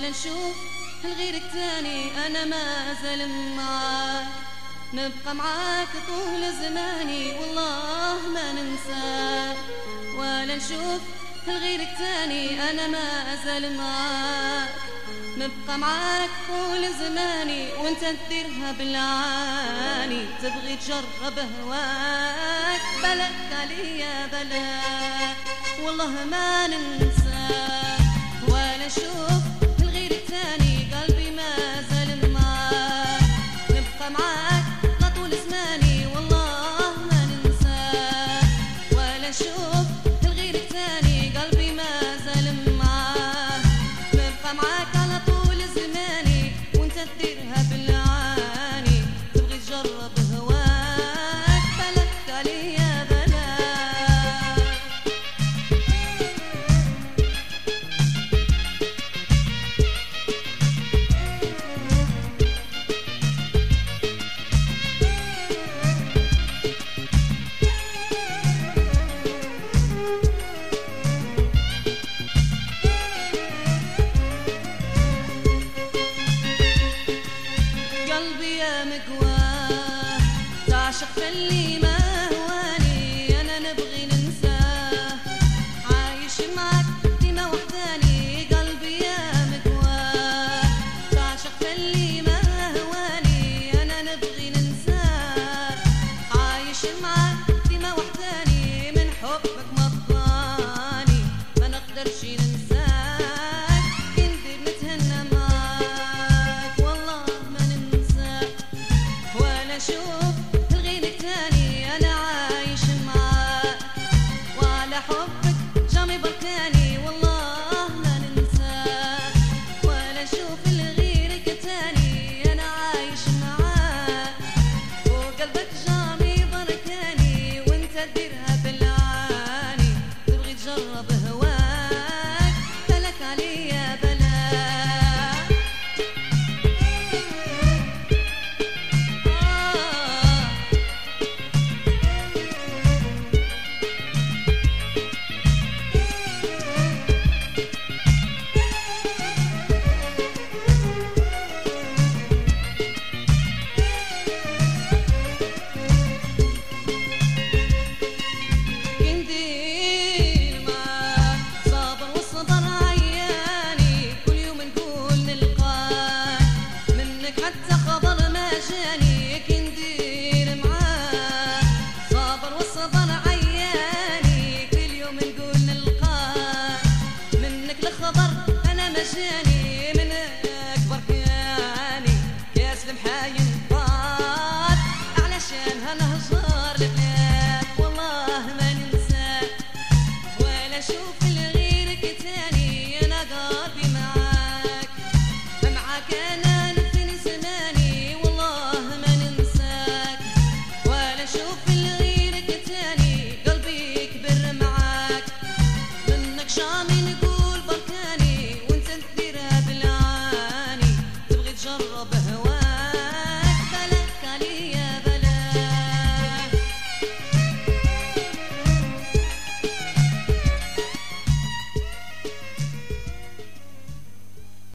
ولا نشوف لغيرك تاني، أنا ما أزال معاك، نبقى معاك طول زماني والله ما ننساك. ولا نشوف لغيرك تاني، أنا ما أزال معاك، نبقى معاك طول زماني، وانت تديرها بالعاني، تبغي تجرب هواك، بلاك عليا بلاك والله ما ننساك. ولا نشوف لغيرك تاني، قلبي ما زال معاك، نبقى معاك لطول زماني والله ما ننساك. ولا نشوف لغيرك تاني، قلبي ما زال معاك، نبقى معاك على طول زماني، وانت تديرها بالعاني، تبغي تجرب هواك، بلاك عليا بلاك. قلبي يا مقواه تعشق فاللي ما هواني، أنا نبغي ننساه، عايش معك ديما وحداني. قلبي يا مقواه تعشق فاللي ما هواني، أنا نبغي ننساه، عايش معك ديما وحداني، من حبك مضاني ما نقدرش ننساك، كندير نتهنى معاك والله ما ننساك. ولا اشوف لغيرك تاني، انا عايش معاك، وعلى حبك جامي بركاني والله ما ننساك. ولا اشوف لغيرك تاني، انا عايش معاك، وقلبك جامي بركاني، وانت تديرها بالعاني، تبغي تجرب هواك، بلاك عليا بلاك. كندير معاك صابر والصبر عياني، كل يوم نقول نلقاك، منك حتى خبر ما جاني. كندير معاك صابر والصبر عياني، كل يوم نقول نلقاك، منك الخبر أنا ما جاني، منك بركاني كاس المحاين طاب، علشان هالهجار البلاد والله ما ننساك. ولا شوف